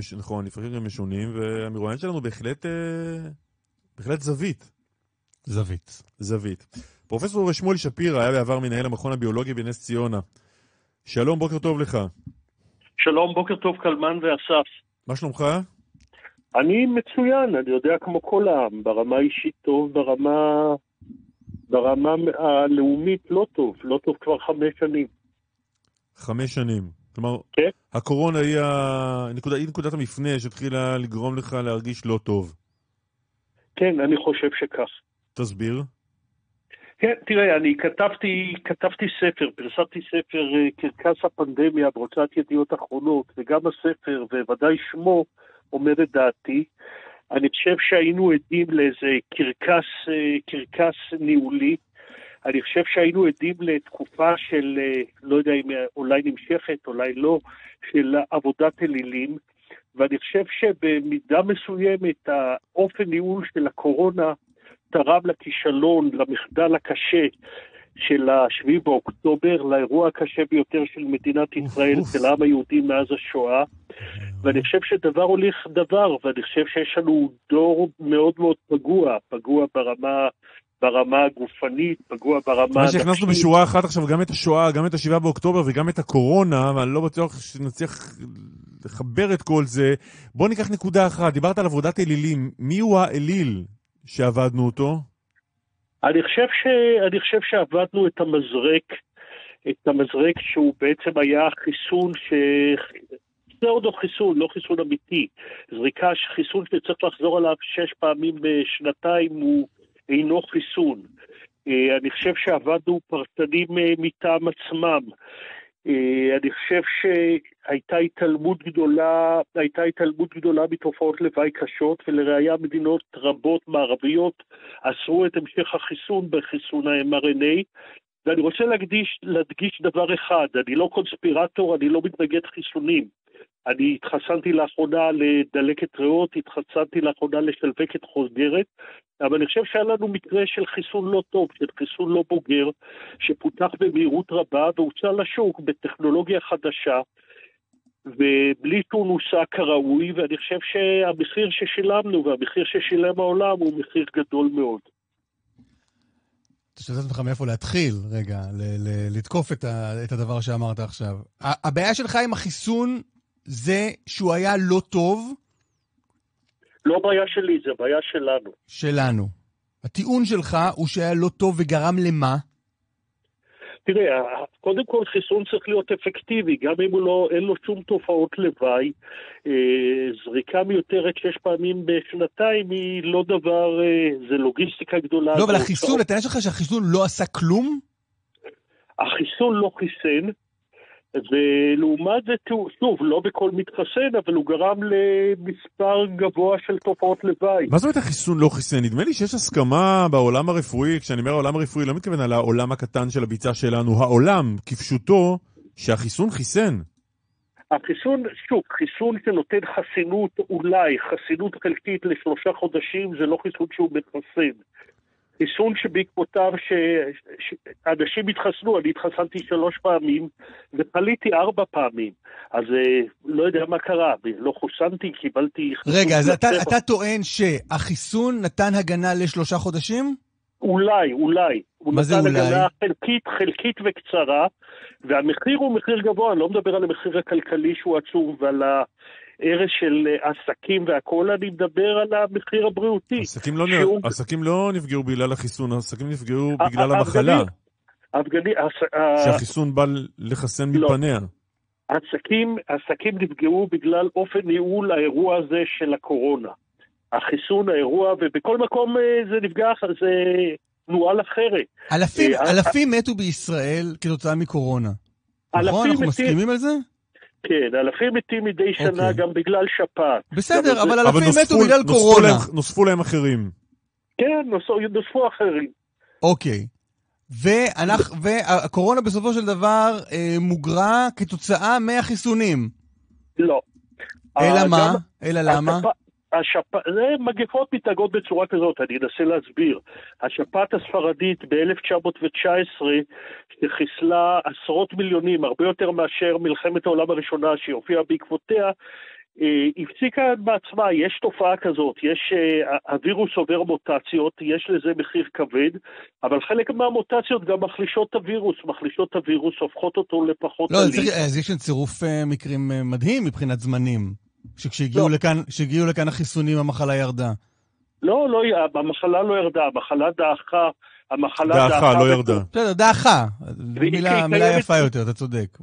נכון, לפעמים גם משונים, והמרואיין שלנו בהחלט זווית. פרופסור שמואל שפירא היה בעבר מנהל המכון הביולוגי בנס ציונה. שלום, בוקר טוב לך. שלום, בוקר טוב קלמן ואסף. מה שלומך? אני מצוין, אני יודע כמו כל העם, ברמה אישית טוב, ברמה הלאומית לא טוב כבר 5 שנים. 5 שנים. כלומר, כן? הקורונה היא נקודת המפנה שהתחילה לגרום לך להרגיש לא טוב. כן, אני חושב שכך. תסביר. כן, תראה, אני כתבתי ספר, פרסמתי ספר קרקס הפנדמיה בהוצאת ידיעות אחרונות, וגם הספר, וודאי שמו, אומר את דעתי. אני חושב שהיינו עדים לאיזה קרקס ניהולי. אני חושב שהיינו עדים לתקופה של, לא יודע אם אולי נמשכת, אולי לא, של עבודת אלילים. ואני חושב שבמידה מסוימת האופן ניהול של הקורונה תרם לכישלון, למחדל הקשה של ה-7 באוקטובר, לאירוע הקשה ביותר של מדינת ישראל, של העם היהודי מאז השואה. ואני חושב שדבר הוליך דבר, ואני חושב שיש לנו דור מאוד מאוד פגוע ברמה הגופנית, פגוע ברמה... מה שהכנסנו בשורה אחת עכשיו, גם את השואה, גם את ה-7 באוקטובר וגם את הקורונה, ואני לא בטוח שנצליח לחבר את כל זה. בוא ניקח נקודה אחת, דיברת על עבודת אלילים. מי הוא האליל שעבדנו אותו? אני חושב שעבדנו את המזרק שהוא בעצם היה חיסון זה עוד לא חיסון אמיתי. זריקה, חיסון שצריך לחזור עליו 6 פעמים בשנתיים הוא אינו חיסון. אני חושב שעבדנו פרטנים מטעם עצמם. אני חושב שהייתה התעלמות גדולה מתופעות לוואי קשות, ולראיה מדינות רבות מערביות אסרו את המשך החיסון בחיסון ה-mRNA, ואני רוצה להדגיש דבר אחד, אני לא קונספירטור, אני לא מתנגד חיסונים. אני התחסנתי לאחרונה לדלקת ריאות, התחסנתי לאחרונה לשלווקת חוזרת, אבל אני חושב שהיה לנו מקרה של חיסון לא טוב, של חיסון לא בוגר, שפותח במהירות רבה והוצא לשוק בטכנולוגיה חדשה, ובלי שהוא נוסע כראוי, ואני חושב שהמחיר ששילמנו והמחיר ששילם העולם הוא מחיר גדול מאוד. תשתתף אותך מאיפה להתחיל, רגע, לתקוף את הדבר שאמרת עכשיו. הבעיה שלך עם החיסון זה שהוא היה לא טוב? לא בעיה שלי, זה בעיה שלנו. שלנו. הטיעון שלך הוא שהיה לא טוב וגרם למה? תראה, קודם כל חיסון צריך להיות אפקטיבי, גם אם אין לו שום תופעות לוואי. זריקה מיותרת 6 פעמים בשנתיים היא לא דבר, זה לוגיסטיקה גדולה. לא, אבל החיסון, אתה יודע שלך שהחיסון לא עשה כלום? החיסון לא חיסן, ולעומת זה, שוב, לא בכל מתחסן, אבל הוא גרם למספר גבוה של תופעות לוואי. מה זאת אומרת החיסון לא חיסן? נדמה לי שיש הסכמה בעולם הרפואי, כשאני אומר העולם הרפואי, לא מתכוון על העולם הקטן של הביצה שלנו, העולם כפשוטו, שהחיסון חיסן. החיסון, שוב, חיסון שנותן חסינות, אולי חסינות חלקית ל3 חודשים, זה לא חיסון שהוא מתחסן. חיסון שבעקבותיו שאנשים התחסנו, אני התחסנתי 3 פעמים, ופליתי 4 פעמים. אז לא יודע מה קרה, לא חוסנתי, קיבלתי... רגע, אז אתה טוען שהחיסון נתן הגנה ל3 חודשים? אולי. מה זה אולי? הוא נתן הגנה חלקית וקצרה, והמחיר הוא מחיר גבוה, אני לא מדבר על המחיר הכלכלי שהוא עצום, ועל הערך של עסקים והכל, אני מדבר על המחיר הבריאותי. עסקים לא נפגעו בגלל החיסון, העסקים נפגעו בגלל המחלה. שהחיסון בא לחסן מפניה. עסקים נפגעו בגלל אופן ניהול האירוע הזה של הקורונה. החיסון, האירוע, ובכל מקום זה נפגע, זה נועל אחרת. אלפים מתו בישראל כתוצאה מקורונה. נכון? אנחנו מסכימים על זה? כן, אלפים מתים מדי שנה גם בגלל שפעת. בסדר, אבל אלפים מתו בגלל קורונה. נוספו להם אחרים. כן, נוספו אחרים. אוקיי. והקורונה בסופו של דבר מוגרה כתוצאה מהחיסונים. לא. אלא מה? אלא למה? זה מגפות מתנהגות בצורה כזאת, אני אנסה להסביר. השפעת הספרדית ב-1919 שחיסלה 10 מיליונים, הרבה יותר מאשר מלחמת העולם הראשונה שהופיעה בעקבותיה, הפסיקה בעצמה, יש תופעה כזאת, הווירוס עובר מוטציות, יש לזה מחיר כבד, אבל חלק מהמוטציות גם מחלישות את הווירוס, הופכות אותו לפחות לא, אז יש צירוף מקרים מדהים מבחינת זמנים, שכשהגיעו לכאן החיסונים המחלה ירדה. לא, המחלה לא ירדה, המחלה דעכה, דעכה, לא ירדה. בסדר, דעכה. מילה יפה יותר, אתה צודק.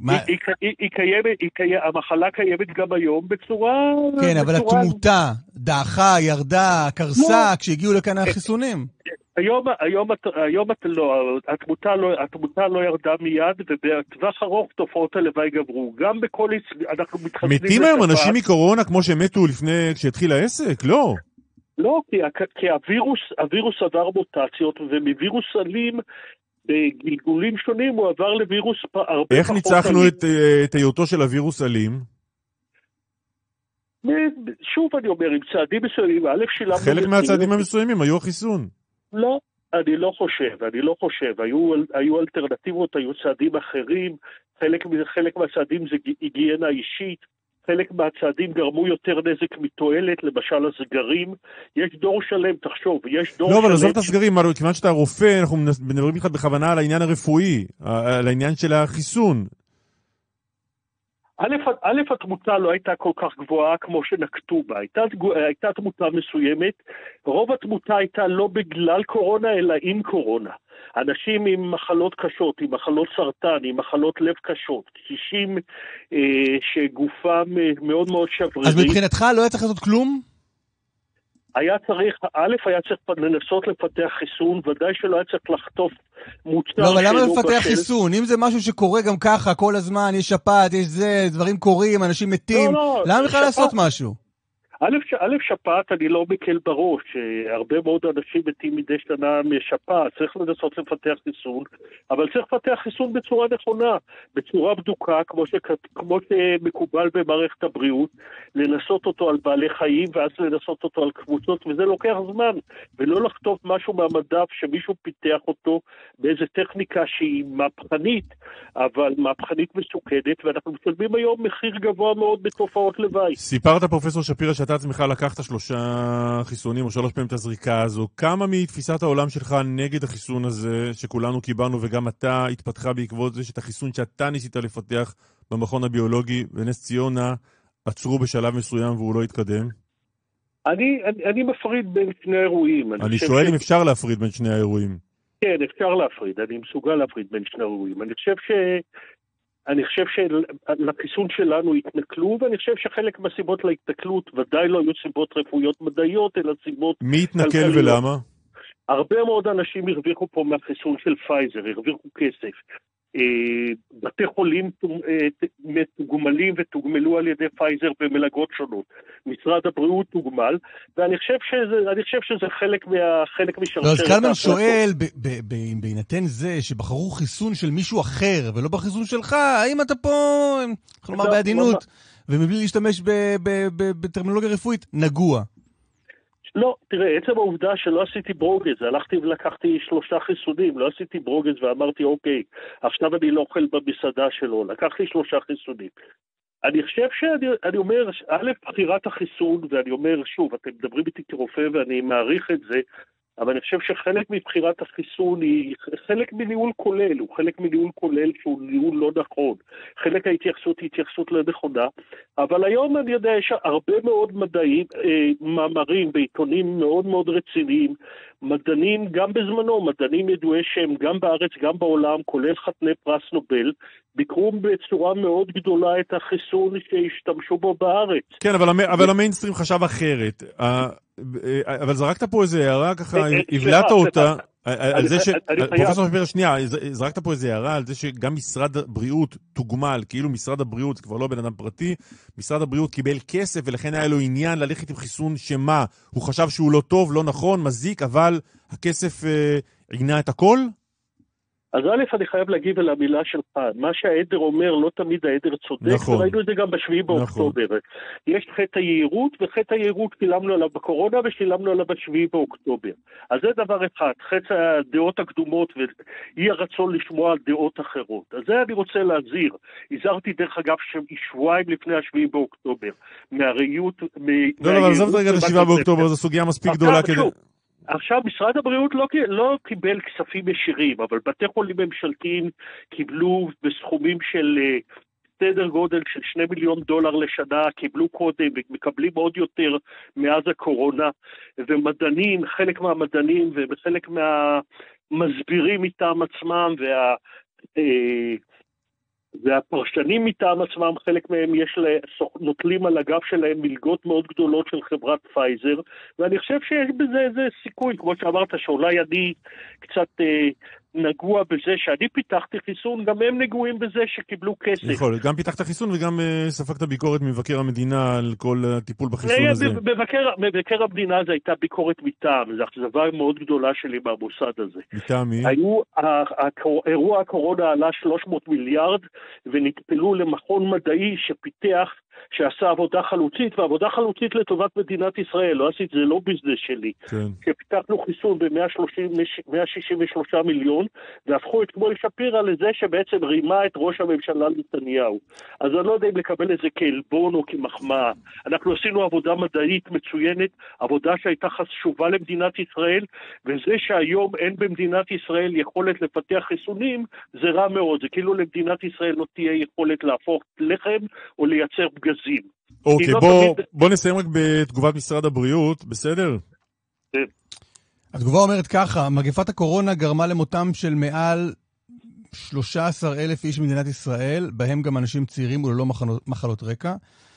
המחלה קיימת גם היום בצורה... כן, אבל התמותה, דעכה, ירדה, קרסה, כשהגיעו לכאן החיסונים. היום התמותה לא ירדה מיד, ובטווח ארוך תופעות הלוואי גברו. גם בכל... אנחנו מתחסנים... מתים היום אנשים מקורונה כמו שמתו לפני, כשהתחיל העסק? לא. לא, כי הווירוס עבר מוטציות, ומווירוס אלים בגלגולים שונים הוא עבר לווירוס הרבה פחות אלים. איך ניצחנו את היותו של הווירוס אלים? שוב אני אומר, עם צעדים מסוימים, חלק מהצעדים המסוימים היו החיסון. לא, אני לא חושב. היו אלטרנטיבות, היו צעדים אחרים, חלק מהצעדים זה היגיינה אישית, חלק מהצעדים גרמו יותר נזק מתועלת, למשל הסגרים. יש דור שלם, תחשוב, יש דור שלם... לא, אבל עזוב את הסגרים, כיוון שאתה רופא, אנחנו מדברים איתך בכוונה על העניין הרפואי, על העניין של החיסון. א', התמותה לא הייתה כל כך גבוהה כמו שנקטו בה. הייתה תמותה מסוימת, רוב התמותה הייתה לא בגלל קורונה, אלא עם קורונה. אנשים עם מחלות קשות, עם מחלות סרטן, עם מחלות לב קשות, קשישים שגופם מאוד מאוד שברירי. אז מבחינתך לא היה צריך לעשות כלום? היה צריך לנסות לפתח חיסון, ודאי שלא היה צריך לחטוף מוצר שלא בשל. לא, אבל למה לפתח חיסון? אם זה משהו שקורה גם ככה כל הזמן, יש שפעת, יש זה, דברים קורים, אנשים מתים, למה בכלל לעשות משהו? א', שפעת אני לא מקל בראש, הרבה מאוד אנשים מתים מדי שנה משפעת, צריך לנסות לפתח חיסון, אבל צריך לפתח חיסון בצורה נכונה, בצורה בדוקה, כמו שמקובל במערכת הבריאות, לנסות אותו על בעלי חיים, ואז לנסות אותו על קבוצות, וזה לוקח זמן, ולא לכתוב משהו מהמדף שמישהו פיתח אותו באיזו טכניקה שהיא מהפכנית, אבל מהפכנית מסוכנת, ואנחנו משלמים היום מחיר גבוה מאוד בתופעות לוואי. סיפרת פרופסור שפירא שאתה עצמך לקחת 3 חיסונים או 3 פעמים את הזריקה הזו. כמה מתפיסת העולם שלך נגד החיסון הזה שכולנו קיבלנו וגם אתה התפתחה בעקבות זה שאת החיסון שאתה ניסית לפתח במכון הביולוגי בנס ציונה עצרו בשלב מסוים והוא לא התקדם? אני מפריד בין שני אירועים. אני שואל אם אפשר להפריד בין שני האירועים. כן, אפשר להפריד. אני מסוגל להפריד בין שני אירועים. אני חושב שלחיסון שלנו התנכלו, ואני חושב שחלק מהסיבות להתנכלות ודאי לא היו סיבות רפואיות מדעיות, אלא סיבות... מי התנכל ולמה? הרבה מאוד אנשים הרוויחו פה מהחיסון של פייזר, הרוויחו כסף. בתי חולים מתוגמלים ותוגמלו על ידי פייזר במלגות שונות. משרד הבריאות תוגמל, ואני חושב שזה חלק משרשרת. לא, אז קלמן שואל, בהינתן זה שבחרו חיסון של מישהו אחר ולא בחיסון שלך, האם אתה פה, כלומר בעדינות, ומבלי להשתמש בטרמינולוגיה רפואית, נגוע? לא, תראה, עצם העובדה שלא עשיתי ברוגז, הלכתי ולקחתי 3 חיסונים, לא עשיתי ברוגז ואמרתי, אוקיי, עכשיו אני לא אוכל במסעדה שלו, לקחתי 3 חיסונים. אני חושב שאני אומר, א', בחירת החיסון, ואני אומר, שוב, אתם מדברים איתי כרופא ואני מעריך את זה, אבל אני חושב שחלק מבחירת החיסון היא חלק מניהול כולל, הוא חלק מניהול כולל שהוא ניהול לא נכון. חלק ההתייחסות היא התייחסות לא נכונה, אבל היום אני יודע, יש הרבה מאוד מאמרים בעיתונים מאוד מאוד רציניים, מדענים גם בזמנו, מדענים ידועי שם גם בארץ, גם בעולם, כולל חתני פרס נובל, ביקרו בצורה מאוד גדולה את החיסון שהשתמשו בו בארץ. כן, אבל המיינסטרים חשב אחרת. אבל זרקת פה איזה הערה, ככה הבלעת אותה, על זה פרופסור שפירא, שנייה, זרקת פה איזה הערה על זה שגם משרד הבריאות תוגמל, כאילו משרד הבריאות, זה כבר לא בן אדם פרטי, משרד הבריאות קיבל כסף, ולכן היה לו עניין ללכת עם חיסון שמה, הוא חשב שהוא לא טוב, לא נכון, מזיק, אבל הכסף עיגנה את הכל? אז א', אני חייב להגיב על המילה שלך. מה שהעדר אומר, לא תמיד העדר צודק, נכון. וראינו את זה גם ב7 באוקטובר. יש חטא היהירות, וחטא היהירות שילמנו עליו בקורונה, ושילמנו עליו ב7 באוקטובר. אז זה דבר אחד, חטא הדעות הקדומות, ואי הרצון לשמוע על דעות אחרות. אז זה אני רוצה להזהיר. הזהרתי דרך אגב שבועיים לפני ה7 באוקטובר. מהראיות... לא, אבל עזוב רגע ל7 באוקטובר, זו סוגיה מספיק גדולה כדי... עכשיו, משרד הבריאות לא קיבל כספים ישירים, אבל בתי חולים ממשלתיים קיבלו בסכומים של סדר גודל של $2 מיליון לשנה, קיבלו קודם ומקבלים עוד יותר מאז הקורונה, ומדענים, חלק מהמדענים וחלק מהמסבירים מטעם עצמם והפרשנים מטעם עצמם, חלק מהם נוטלים על הגב שלהם מלגות מאוד גדולות של חברת פייזר, ואני חושב שיש בזה איזה סיכוי, כמו שאמרת, שאולי אני קצת נגוע בזה שאני פיתחתי חיסון, גם הם נגועים בזה שקיבלו כסף. יכול, גם פיתחת חיסון וגם ספגת ביקורת ממבקר המדינה על כל הטיפול בחיסון הזה. מבקר המדינה זה הייתה ביקורת מטעם, זו אכזבה מאוד גדולה שלי במוסד הזה. מטעם מי? אירוע הקורונה עלה 300 מיליארד, ונטפלו למכון מדעי שפיתח, שעשה עבודה חלוצית, ועבודה חלוצית לטובת מדינת ישראל, לא עשית, זה לא ביזנס שלי. כן. שפיתחנו חיסון ב-163 מיליון, והפכו את שמואל שפירא לזה שבעצם רימה את ראש הממשלה נתניהו. אז אני לא יודע אם לקבל את זה כעלבון או כמחמאה. אנחנו עשינו עבודה מדעית מצוינת, עבודה שהייתה חשובה למדינת ישראל, וזה שהיום אין במדינת ישראל יכולת לפתח חיסונים, זה רע מאוד. זה כאילו למדינת ישראל לא תהיה יכולת להפוך לחם או לייצר גזים. אוקיי, בוא נסיים רק בתגובת משרד הבריאות, בסדר? כן. התגובה אומרת ככה, מגפת הקורונה גרמה למותם של מעל 13,000 איש במדינת ישראל, בהם גם אנשים צעירים וללא מחלות רקע.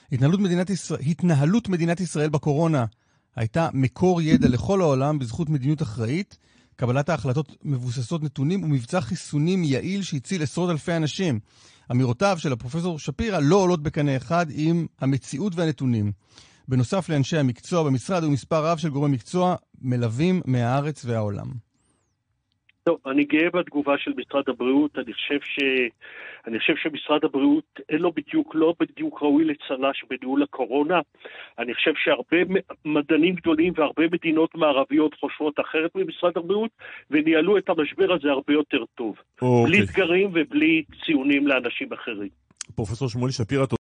התנהלות מדינת ישראל בקורונה הייתה מקור ידע לכל העולם בזכות מדיניות אחראית, קבלת ההחלטות מבוססות נתונים ומבצע חיסונים יעיל שהציל עשרות אלפי אנשים. אמירותיו של הפרופסור שפירא לא עולות בקנה אחד עם המציאות והנתונים. בנוסף לאנשי המקצוע במשרד ומספר רב של גורמי מקצוע מלווים מהארץ והעולם. טוב, אני גאה בתגובה של משרד הבריאות. אני חושב שמשרד הבריאות לא בדיוק ראוי לצל"ש בניהול הקורונה. אני חושב שהרבה מדענים גדולים והרבה מדינות מערביות חושבות אחרת ממשרד הבריאות, וניהלו את המשבר הזה הרבה יותר טוב. בלי סגרים ובלי ציונים לאנשים אחרים. פרופסור שמואל שפירא,